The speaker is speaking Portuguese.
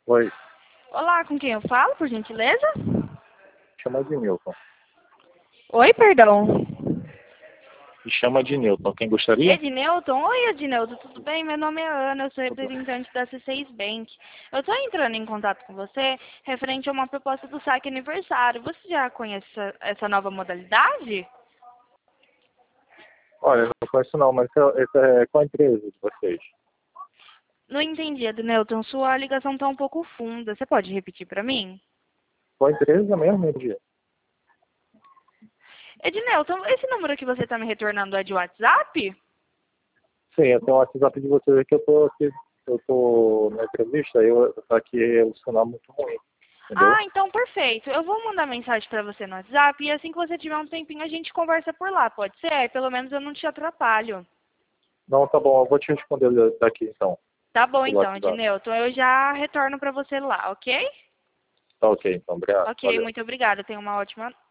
Oi, Olá, com quem eu falo, por gentileza? chama de Newton. Oi, perdão. Me chama de Newton. Quem gostaria? Edneuton? Oi, Edneuton, tudo bem? Meu nome é Ana, eu sou Tudo. representante da C6 Bank. Eu estou entrando em contato com você referente a uma proposta do saque aniversário. Você já conhece essa nova modalidade? Olha, não conheço não, mas essa é qual a empresa de vocês? Não entendi, Edneuton, sua ligação está um pouco funda. Você pode repetir para mim? Qual a empresa mesmo, Entendi. Edneuton, esse número que você está me retornando é de WhatsApp? Sim, eu tenho o WhatsApp de vocês aqui, eu tô na entrevista, tá aqui o sinal muito ruim, entendeu? Ah, então perfeito. Eu vou mandar mensagem para você no WhatsApp e assim que você tiver um tempinho a gente conversa por lá, pode ser? Aí pelo menos eu não te atrapalho. Não, tá bom, eu vou te responder daqui então, Tá bom pelo então, WhatsApp. Edneuton. Eu já retorno para você lá, ok? Tá ok, então, obrigado, Ok, valeu. muito obrigada. Tenha uma ótima